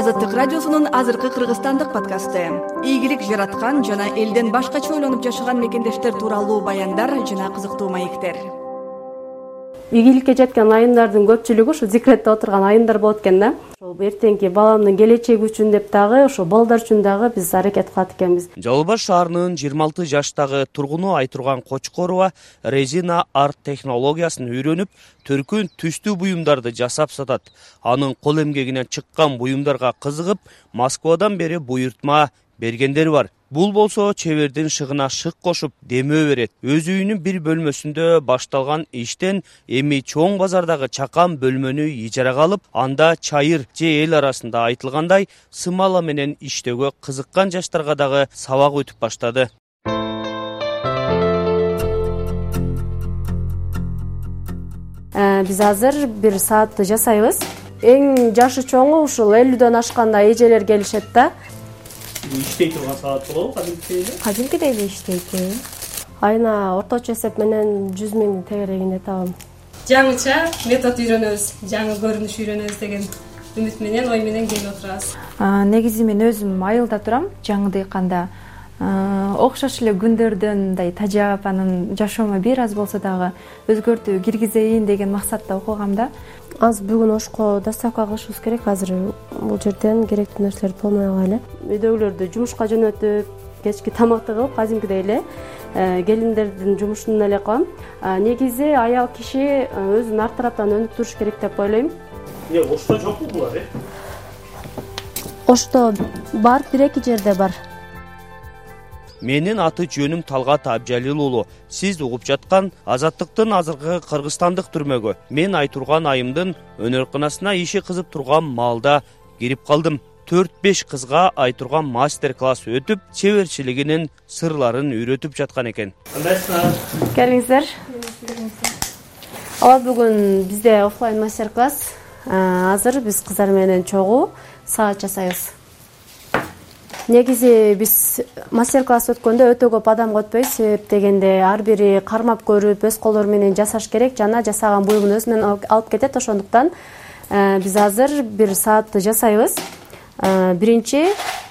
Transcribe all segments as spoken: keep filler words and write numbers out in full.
Азаттык радиосунун азыркы кыргызстандык подкасты. Ийгилик жараткан жана элден башкача ойлонуп жашаган мекендештер тууралуу баяндар жана кызыктуу маектер. Ийгиликке жеткен айымдардын көпчүлүгү ушу декретте отурган айымдар болот экен да. Ошол эртеңки баламдын келечеги үчүн деп дагы ошо балдар үчүн дагы биз аракет кылат экенбиз. Жалал Абад шаарынын жыйырма алты жаштагы тургуну Айтурган Кочкорова резина арт технологиясын үйрөнүп, төркүн түстүү буюмдарды жасап сатат. Анын кол эмгегинен чыккан буюмдарга кызыгып, Москвадан бери буйртма бергендер бар. Бул болсо чебердин шыгына шык кошуп демөө берет. Өз үйүнүн бир бөлмөсүндө башталган иштен эми чоң базардагы чакан бөлмөнү ижарага алып, анда чайыр же эл арасында айтылгандай сымала менен иштөөгө кызыккан жаштарга дагы сабак өтүп баштады. Биз азыр бир саатты жасайбыз. Эң жашы чоңу ушул элүүдөн ашканда эжелер келишет да. Иштей турган саат болобу кадимкидей эле? Кадимкидей эле иштейт. Айына орточо эсеп менен жүз миң тегерегинде табам. Жаңыча метод үйрөнөбүз, жаңы көрүнүш үйрөнөбүз деген үмүт менен, ой менен келип отурабыз. Негизи мен өзүм айылда турам, жаңы дыйканда. Окшош эле күндөрдөн мындай тажап, анын жашоомо бир аз болсо дагы өзгөртүү киргизейин деген максатта окугам да. Аз бүгүн ошко доставка кылышыбыз керек. Азыр бул жерден керектүү нерселер болмой калган эле. Үйдөгүлөрдү жумушка жөнөтүп, кечки тамакты кылып, казимкидей эле келиндердин жумушун эле кылам. Негизи аял киши өзүн арт тараптан өнүп туруш керек деп ойлойм. Эмне Ошто жокпу булар, э? Ошто бар, бир-эки жерде бар. Менин аты жөнүм Талгат Абжалил уулу. Сиз угуп жаткан Азаттыктын азыркы кыргызстандык түрмөгө мен Айтурган айымдын өнөрканасына иши кызып турган маалда кирип калдым. төрт беш кызга Айтурган мастер-класс өтүп, чеберчилигинин сырларын үйрөтүп жаткан экен. Кандайсыздар? Келиңиздер. Ала бүгүн бизде офлайн мастер-класс. Азыр биз кыздар менен чогуу саат жасайбыз. Негизи биз мастер-класс өткөндө өтө көп адам өтпөйт, себеп дегенде ар бири кармап көрүп, өз колдору менен жасаш керек, жана жасаган буюмун өзү менен алып кетет. Ошондуктан биз азыр бир саатты жасайбыз. Биринчи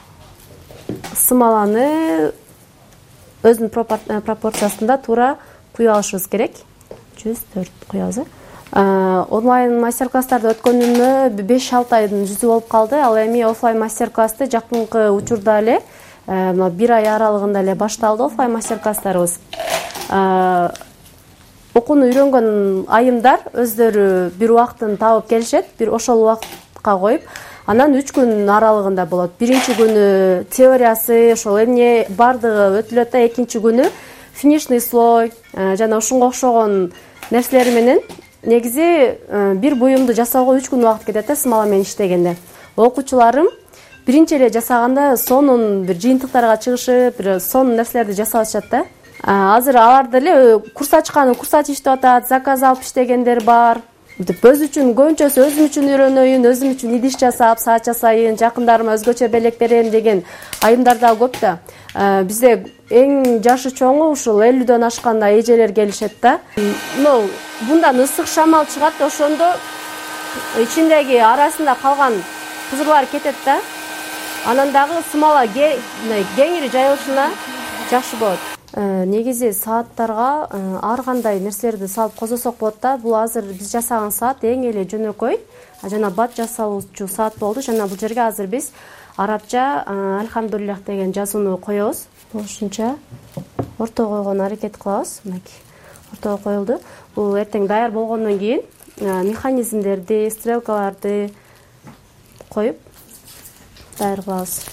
сымаланы өзүнүн пропорциясында туура куюп алышыбыз керек. жүз төрт куябыз. Онлайн мастер-класстарды өткөнүмө беш алты айдын жүзү болуп калды. Ал эми офлайн мастер-классты жакынкы учурда эле, мына бир ай аралыгында эле башталды офлайн мастер-класстарыбыз. Окууну үйрөнгөн айымдар өздөрү бир убактын табып келишет, бир ошол убакытка коюп, анан үч күн аралыгында болот. Биринчи күнү теориясы, ошол эмне бардыгы өтүлөт да, экинчи күнү финишный слой жана ушунга окшогон нерселер менен. Негизи бир буюмду жасоого үч күн убакыт кетет да, сымала менен иштегенде. Окуучуларым биринчи эле жасаганда сонун бир жыйынтыктарга чыгышып, бир сонун нерселерди жасап атышат да. Азыр алар деле курс ачканы, курс ачып атат, заказ алып иштегендер бар. Өз үчүн көбүнчөсү өзүм үчүн үйрөнөйүн, өзүм үчүн идиш жасап, саат жасайын, жакындарыма өзгөчө белек берем деген айымдар да көп да. Бизде эң жашы чоңу ушул элүүдөн ашканда эжелер келишет да. Ну, мындан ысык шамал чыгат, ошондо ичиндеги арасында калган кызырлар кетет да. Анан дагы сымала кеңири жайылышына жакшы болот. Негизи сааттарга ар кандай нерселерди салып козосок болот да. Бул азыр биз жасаган саат эң эле жөнөкөй жана бат жасалуучу саат болду. Жана бул жерге азыр биз арабча альхамдулиллах деген жазууну коебуз. Ошонча ортого койгонго аракет кылабыз. Мынакей ортого коюлду. Бул эртең даяр болгондон кийин механизмдерди, стрелкаларды коюп даяр кылабыз.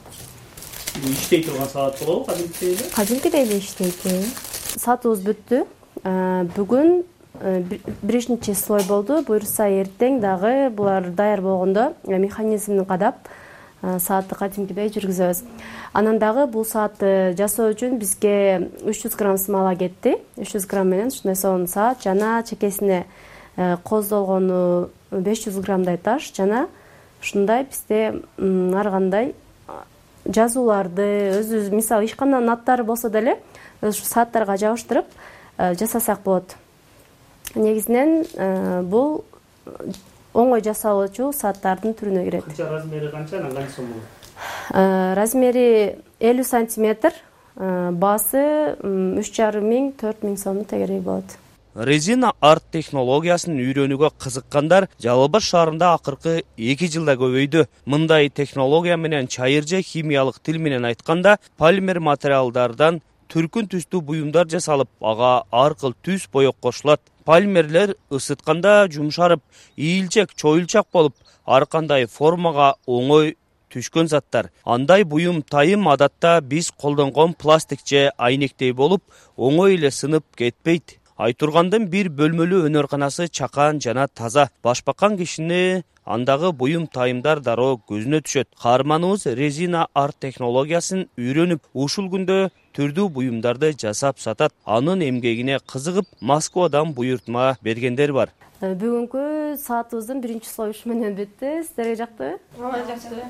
Иштей турган саат болобу кадимкидей эле? Кадимкидей эле иштейт. Саатыбыз бүттү. Бүгүн биринчи слой болду. Буюрса эртең дагы булар даяр болгондо механизмди кадап саатты кадимкидей жүргүзөбүз. Анан дагы бул саатты жасоо үчүн бизге үч жүз грамм сымала кетти. үч жүз грамм менен ушундай сонун саат жана чекесине коздолгону беш жүз граммдай таш жана ушундай бизде ар кандай жазууларды өзүбүз, мисалы ишкананын аттары болсо деле ушу сааттарга жабыштырып жасасак болот. Негизинен бул оңой жасалуучу сааттардын түрүнө кирет. Кыча размери канча, анан канча сом болот? Размери элүү сантиметр, баасы үч жарым миң төрт миң сомдун тегереги болот. Резина арт технологиясын үйрөнүүгө кызыккандар Жалал Абад шаарында акыркы эки жылда көбөйдү. Мындай технология менен чайыр же химиялык тил менен айтканда полимер материалдардан түркүн түстүү буюмдар жасалып, ага ар кыл түс боек кошулат. Полимерлер ысытканда жумшарып, ийилчек, чоюлчак болуп, ар кандай формага оңой түшкөн заттар. Андай буюм тайым адатта биз колдонгон пластик же айнектей болуп, оңой эле сынып кетпейт. Айтургандын бир бөлмөлүү өнөрканасы чакан жана таза. Башбаккан кишини андагы буюм тайымдар дароо көзүнө түшөт. Каарманыбыз резина арт технологиясын үйрөнүп, ушул күндө түрдүү буюмдарды жасап сатат. Анын эмгегине кызыгып, Москвадан буйртма бергендер бар. Бүгүнкү саатыбыздын биринчи слоушу менен бүттү. Сиздерге жакты? Ооба, жакты.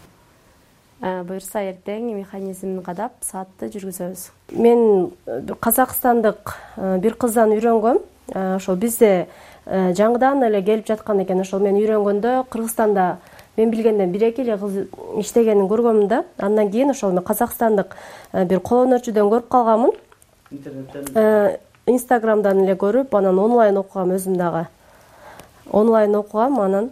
Буюрса эртең механизмин кадап саатты жүргүзөбүз. Мен казакстандык бир кыздан үйрөнгөм. Ошол бизде жаңыдан эле келип жаткан экен. Ошол мен үйрөнгөндө Кыргызстанда мен билгенден бир эки эле кыз иштегенин көргөм да. Андан кийин ошол мен казакстандык бир кол өнөрчүдөн көрүп калганмын. Интернеттен, Инстаграмдан эле көрүп, анан онлайн окугам өзүм дагы. Онлайн окугам, анан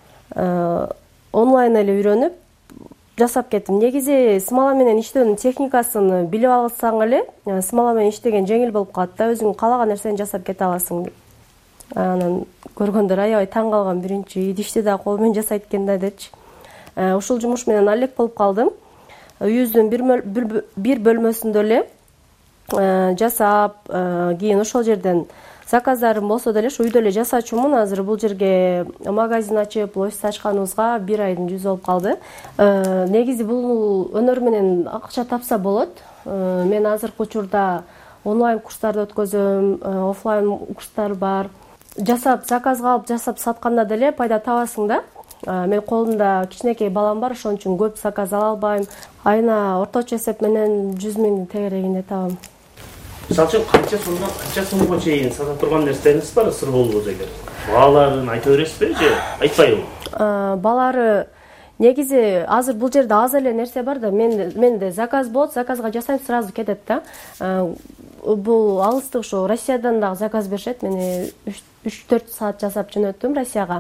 онлайн эле үйрөнүп жасап кеттим. Негизи смола менен иштөөнүн техникасын билип алсаң эле, смола менен иштеген жеңил болуп калат да, өзүң каалаган нерсени жасап кете аласың. Анан көргөндөр аябай таң калган, биринчи идишти да кол менен жасайт экен да депчи. Ушул жумуш менен алек болуп калдым. Үйүздүн бир бөлмөсүндө эле жасап, кийин ошол жерден заказдарым болсо деле үйдө эле жасачумун. Азыр бул жерге магазин ачып, офис ачканыбызга бир айдын жүзү болуп калды. Негизи бул өнөр менен акча тапса болот. Мен азыркы учурда онлайн курстарды өткөзөм, офлайн курстар бар. Жасап, заказга алып жасап сатканда деле пайда табасың да. Мен колумда кичинекей балам бар, ошон үчүн көп заказ ала албайм. Айына орточо эсеп менен жүз миңдин тегерегинде табам. Мисалы үчүн канча сомдон канча сомго чейин сата турган нерселериңиз бар, ысыр болбосо эгер. Бааларын айта бересизби же айтпайбы? Баалары негизи азыр бул жерде аз эле нерсе бар да, мен менде заказ болот, заказга жасайм, сразу кетет да. Бул алыстык ушу Россиядан дагы заказ беришет. Мен үч төрт саат жасап жөнөттүм Россияга.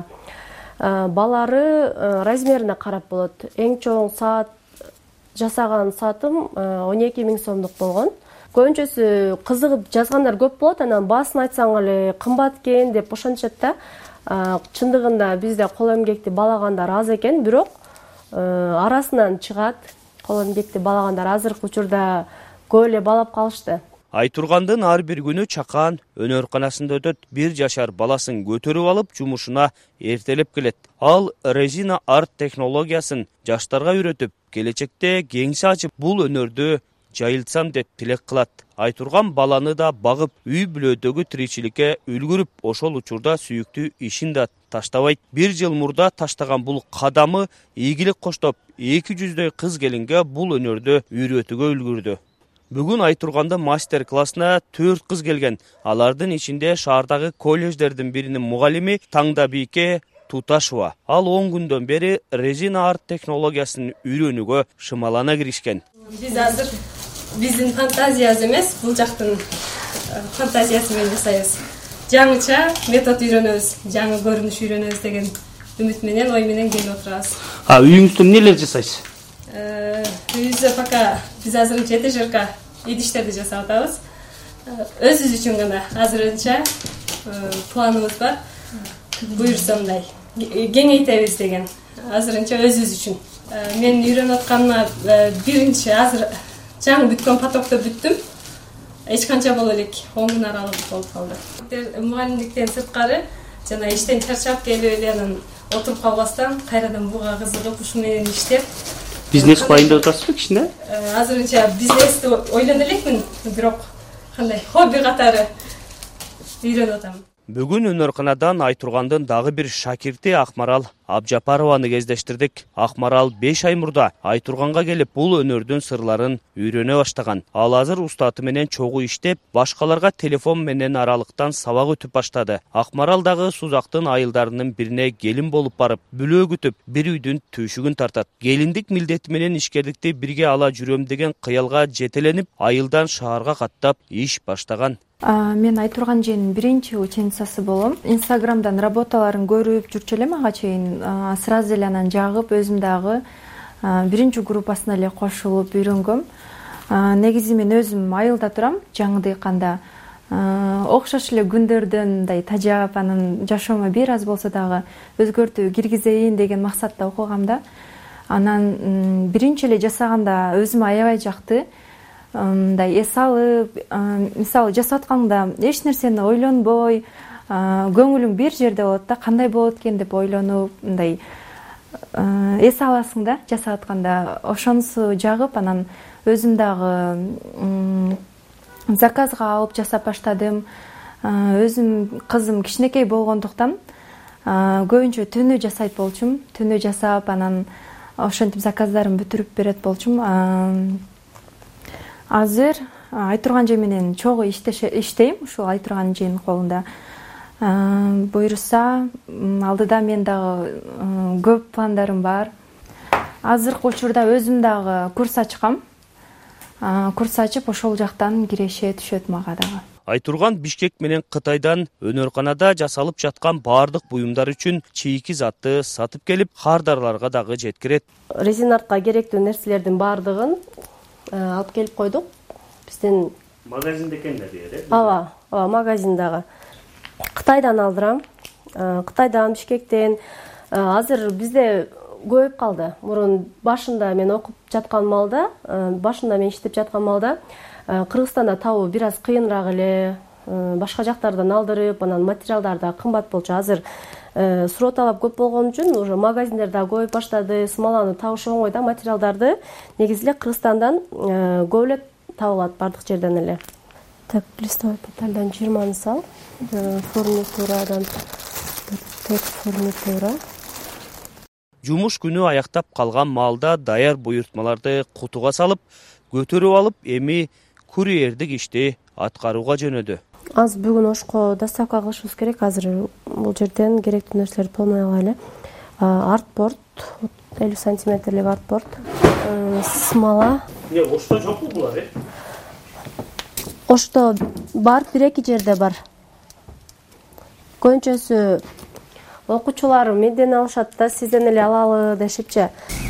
Баалары размерине карап болот. Эң чоң саат жасаган саатым он эки миң сомдук болгон. Көбүнчөсү кызыгып жазгандар көп болот, анан баасын айтсаң эле кымбат экен деп ошентишет да. Чындыгында бизде кол эмгекти балагандар аз экен, бирок арасынан чыгат. Кол эмгекти балагандар азыркы учурда көп эле балап калышты. Айтургандын ар бир күнү чакан өнөрканасында өтөт. Бир жашар баласын көтөрүп алып, жумушуна эртелеп келет. Ал резина арт технологиясын жаштарга үйрөтүп, келечекте кеңсе ачып, бул өнөрдү жайылтсам деп тилек кылат. Айтурган баланы да багып, үй бүлөдөгү тиричиликке үлгүрүп, ошол учурда сүйүктүү ишин да таштабайт. Бир жыл мурда таштаган бул кадамы ийгилик коштоп, эки жүздөй кыз келинге бул өнөрдү үйрөтүүгө үлгүрдү. Бүгүн Айтурганда мастер-классына төрт кыз келген. Алардын ичинде шаардагы колледждердин биринин мугалими Таңдабийке Туташева. Ал он күндөн бери резина арт технологиясын үйрөнүүгө шымалана киришкен. Биз азыр биздин фантазиябыз эмес, бул жактын фантазиясы менен жасайбыз. Жаңыча метод үйрөнөбүз, жаңы көрүнүш үйрөнөбүз деген үмүт менен, ой менен келип отурабыз. А үйүңүздө эмнелер жасайсыз? Үйүбүздө пока биз азырынча этажерка идиштерди жасап атабыз. Өзүбүз үчүн гана азырынча планыбыз бар. Буюрса мындай кеңейтебиз деген. Азырынча өзүбүз үчүн. Мен үйрөнүп атканыма биринчи азыр жаңы бүткөн потокто бүттүм. Эч канча боло элек он күн аралык болуп калды. Мугалимдиктен сырткары жана иштен чарчап келип эле анан отуруп калбастан кайрадан буга кызыгып ушу менен иштеп бизнес кылайын деп атасызбы кичине? Азырынча бизнести ойлоно элекмин, бирок кандай хобби катары үйрөнүп атам. Бүгүн өнөрканадан Айтургандын дагы бир шакирти Акмарал Абжапарованы кездештирдик. Акмарал беш ай мурда Айтурганга келип, бул өнөрдүн сырларын үйрөнө баштаган. Ал азыр устаты менен чогуу иштеп, башкаларга телефон менен аралыктан сабак өтүп баштады. Акмарал дагы Сузактын айылдарынын бирине келин болуп барып, бүлөө күтүп, бир үйдүн түйшүгүн тартат. Келиндик милдети менен ишкердикти бирге ала жүрөм деген кыялга жетеленип, айылдан шаарга каттап иш баштаган. Мен Айтурган эженин биринчи ученицасы болом. Инстаграмдан работаларын көрүп жүрчү элем, ага чейин сразу эле анан жагып, өзүм дагы биринчи группасына эле кошулуп үйрөнгөм. Негизи мен өзүм айылда турам, жаңы дыйканда. Окшош эле күндөрдөн мындай тажап, анын жашоомо бир аз болсо дагы өзгөртүү киргизейин деген максатта окугам да. Анан биринчи эле жасаганда өзүм аябай жакты. Мындай эс алып, мисалы жасап атканда эч нерсени ойлонбой, көңүлүң бир жерде болот да, кандай болот экен деп ойлонуп, мындай эс аласың да жасап атканда. Ошонусу жагып, анан өзүм дагы заказга алып жасап баштадым. Өзүм кызым кичинекей болгондуктан көбүнчө түнү жасайт болчумун. Түнү жасап, анан ошентип заказдарын бүтүрүп берет болчумун. Азыр Айтурган эже менен чогуу иштейм, ушул Айтурган эженин колунда. Буйруса, алдыда мен дагы көп пландарым бар. Азыркы учурда өзүм дагы курс ачкам. Курс ачып, ошол жактан киреше түшөт мага дагы. Айтурган Бишкек менен Кытайдан өнөрканада жасалып жаткан баардык буюмдар үчүн чийки затты сатып келип, кардарларга дагы жеткирет. Резинартка керектүү нерселердин баардыгын алып келип койдук. Биздин магазинде экен да дер, э? Ооба, ооба, магазиндагы. Кытайдан алдырам. Кытайдан, Бишкектен. Азыр бизде көбөйүп калды. Мурун башында мен окуп жаткан малда, башында мен иштеп жаткан малда Кыргызстанда табуу бир аз кыйыныраак эле. Башка жактардан алдырып, анан материалдар да кымбат болчу. Азыр суроо талап көп болгон үчүн уже магазиндер да көбөйүп баштады. Смоланы табыш оңой да, материалдарды негизи эле Кыргызстандан көп эле табылат, бардык жерден эле. Так, листовой патальдан жыйырманы сал. Фурнитурадан тек фурнитура. Жумуш күнү аяктап калган маалда даяр буйртмаларды кутуга салып, көтөрүп алып, эми курьердик ишти аткарууга жөнөдү. Аз бүгүн ошко доставка кылышыбыз керек. Азыр бул жерден керектүү нерселерди полный ала эле. Артборд, элүү сантиметрлик артборд, смола. Не, ошто жокпу булар, э? Ошто бар, бир-эки жерде бар. Көбүнчөсү окуучулар менден алышат да, сизден эле алалы дешипчи.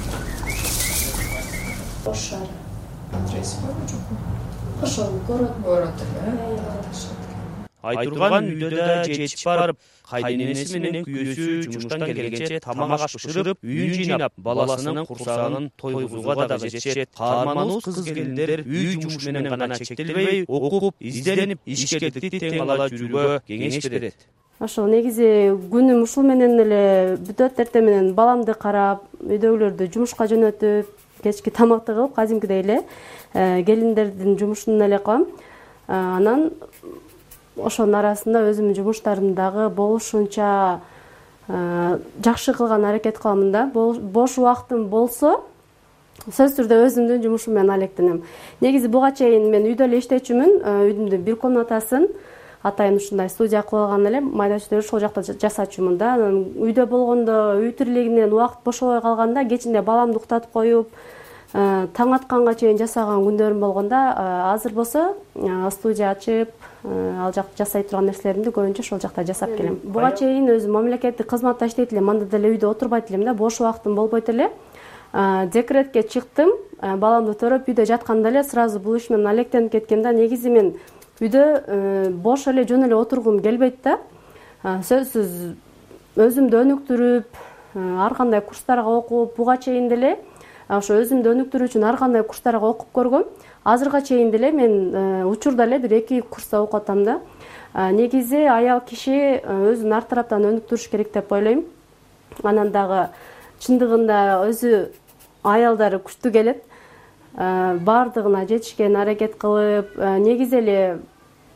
Ошар. Адрес бар жокпу? Ошол город, город эле. Айтурган үйдө да жетип барып, кайненеси менен күйөөсү жумуштан келгенче тамак аш бышырып, үйүн жыйнап, баласынын курсагын тойгузууга дагы жетишет. Каарманыбыз кыз келиндер үй жумушу менен гана чектелбей, окуп, изденип, ишкердикти тең ала жүрүүгө кеңеш берет. Ошол негизи күнүм ушул менен эле бүтөт. Эртең менен баламды карап, үйдөгүлөрдү жумушка жөнөтүп, кечки тамакты кылып, казимкидей эле келиндердин жумушун эле кылам. Анан ошонун арасында өзүмдүн жумуштарымды дагы болушунча жакшы кылган аракет кылам да. Бош убактым болсо, сөзсүз түрдө өзүмдүн жумушум менен алектенем. Негизи буга чейин мен үйдө эле иштечүмүн. Үйдүмдүн бир комнатасын атайын ушундай студия кылып алган элем. Майда чүйдө ошол жакта жасачумун да. Үйдө болгондо, үй тирилигинен убакыт бошобой калганда, кечинде баламды уктатып коюп, таң атканга чейин жасаган күндөрүм болгондо, азыр болсо студия ачып, ал жакта жасай турган нерселеримди көбүнчө ошол жакта жасап келем. Буга чейин өзүм мамлекеттик кызматта иштейт элем, анда деле үйдө отурбайт элем да, бош убактым болбойт эле. Декретке чыктым, баламды төрөп үйдө жатканда эле сразу бул иш менен алектенип кеткем да. Негизи мен үйдө бош эле жөн эле отургум келбейт да. Сөзсүз өзүмдү өнүктүрүп, ар кандай курстарга окуп, буга чейин деле ошо өзүмдү өнүктүрүү үчүн ар кандай курстарга окуп көргөм. Азырга чейин деле мен учурда эле бир эки курста окуп атам да. Негизи аял киши өзүн ар тараптан өнүктүрүш керек деп ойлойм. Анан дагы чындыгында өзү аялдары күчтүү келет. Бардыгына жетишкен аракет кылып, негизи эле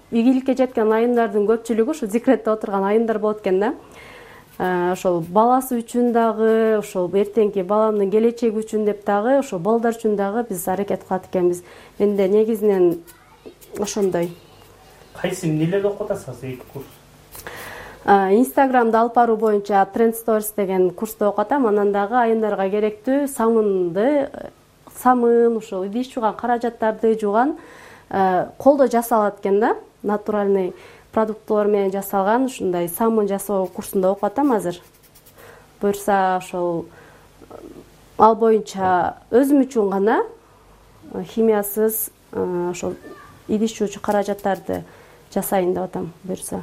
ийгиликке жеткен айымдардын көпчүлүгү ушу декретте отурган айымдар болот экен да. Ошол баласы үчүн дагы, ошол эртеңки баламдын келечеги үчүн деп дагы, ошол балдар үчүн дагы биз аракет кылат экенбиз. Менде негизинен ошондой. Кайсы эмнелерди окуп атасыз эки курс? Инстаграмды алып баруу боюнча Trend Stories деген курсту окуп атам. Анан дагы айымдарга керектүү самынды, самын, ошол идиш жууган каражаттарды жууган колдо жасалат экен да. Натуральный продуктлар менен жасалган ушундай самын жасоо курсунда окуп атам азыр. Буюрса ошол ал боюнча өзүм үчүн гана химиясыз ошол идиш жуучу каражаттарды жасайын деп атам буюрса.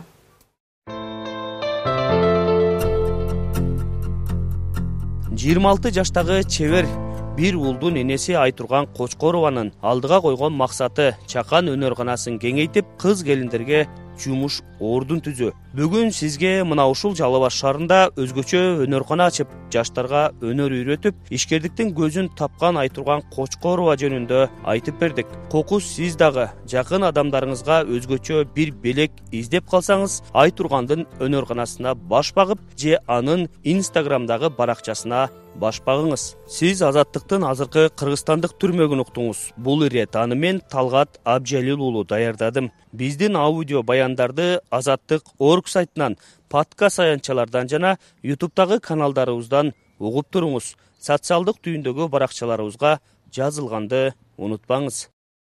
жыйырма алты жаштагы чебер бир уулдун энеси Айтурган Кочкорованын алдыга койгон максаты чакан өнөрканасын кеңейтип, кыз келиндерге жумуш ордун түзүү. Бүгүн сизге мына ушул Жалал Абад шаарында өзгөчө өнөркана ачып, жаштарга өнөр үйрөтүп, ишкердиктин көзүн тапкан Айтурган Кочкорова жөнүндө айтып бердик. Кокус сиз дагы жакын адамдарыңызга өзгөчө бир белек издеп калсаңыз, Айтургандын өнөрканасына баш багып, же анын Инстаграмдагы баракчасына баш багыңыз. Сиз Азаттыктын азыркы кыргызстандык түрмөгүн уктуңуз. Бул ирет аны мен Талгат Абжалил уулу даярдадым. Биздин аудио баяндарды Азаттык орг сайтынан, подкаст аянтчалардан жана ютубтагы каналдарыбыздан угуп туруңуз. Социалдык түйүндөгү баракчаларыбызга жазылганды унутпаңыз.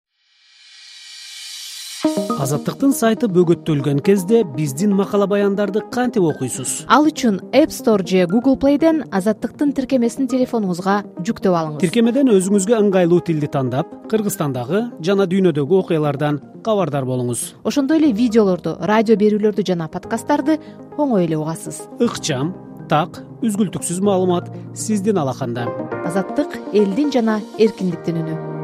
Азаттыктын сайты бөгөттөлгөн кезде биздин макала баяндарды кантип окуйсуз? Ал үчүн App Store же Google Play'ден Азаттыктын тиркемесин телефонуңузга жүктөп алыңыз. Тиркемеден өзүңүзгө ыңгайлуу тилди тандап, Кыргызстандагы жана дүйнөдөгү окуялардан кабардар болуңуз. Ошондой эле видеолорду, радио берүүлөрдү жана подкасттарды оңой эле угасыз. Ыкчам, так, үзгүлтүксүз маалымат сиздин алаканда. Азаттык элдин жана эркиндиктин үнү.